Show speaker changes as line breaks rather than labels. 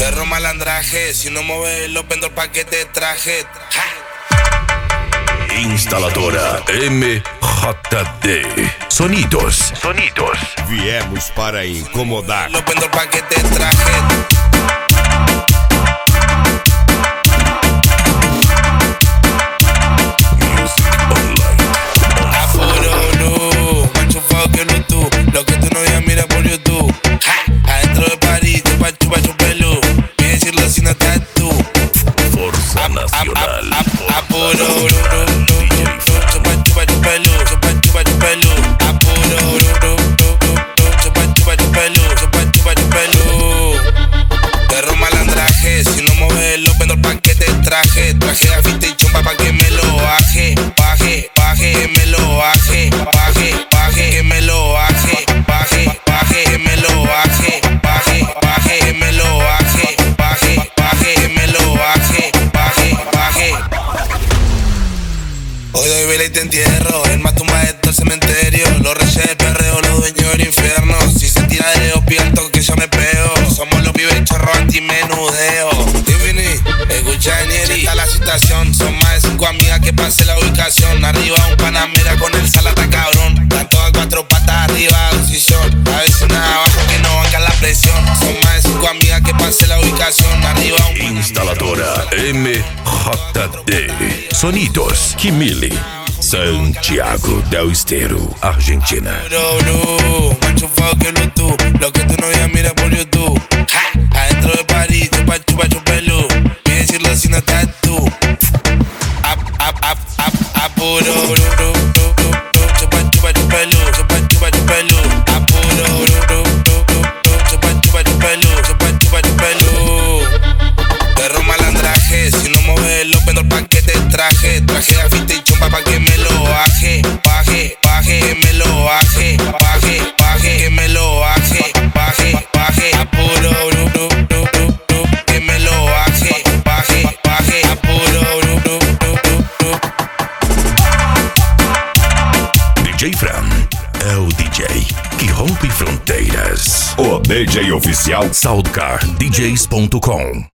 Perro malandraje, si no mueves los vendo el paquete traje.
Instaladora MJD. Sonidos.
Viemos para incomodar.
Los vendo el paquete traje. Lo que tu novia mira por YouTube. Adentro de París, chupa chupelu. Voy a decirlo sin no tatu.
Forza Nacional.
Apuro, chupa chupelu. Chupa chupelu. Apuro, chupa chupelu. Perro malandraje, si no mueves lo vendo el paquete traje. Traje de afita y chompa pa' que me lo baje. Baje, que me lo baje. Baje, que me lo baje. Baje, que me lo baje. Baje, que me lo baje. Baje, que me lo baje. Baje. Hoy doy vela y te entierro. El más tumba de todo el cementerio. Los reyes del perreo, los dueños del infierno. Si se tira de opianto que yo me pego. Somos los pibes chorros anti-menudeo. Tiffany, escucha Nieri. Está la situación. Son más de 5 amigas que pasé la ubicación. Arriba un Panamera con el salata cabrón. Están todas 4 patas arriba de posición. A veces una abajo que no banca la presión. Son más de 5 amigas que pasé la ubicación. Arriba un Panamera.
Instaladora MJD. Sonidos. Kimili. Santiago del Estero, Argentina.
Macho fao que Bluetooth. Lo que tu novia mira por YouTube. Adentro de París, chupa chupelu. Voy a decirlo sin no tatu. Apuro, chupa chupelu. Chupa chupelu. Apuro, chupa chupelu. Perro malandraje, si no mueves lo vendo el paquete traje. Traje de afita y chompa pa' que me lo baje. Baje, que me lo baje. Baje, que me lo baje. Baje, apuro, que me lo baje. Baje, apuro.
DJ Fran é o DJ que rompe fronteiras.
O DJ oficial
Soundcardjs.com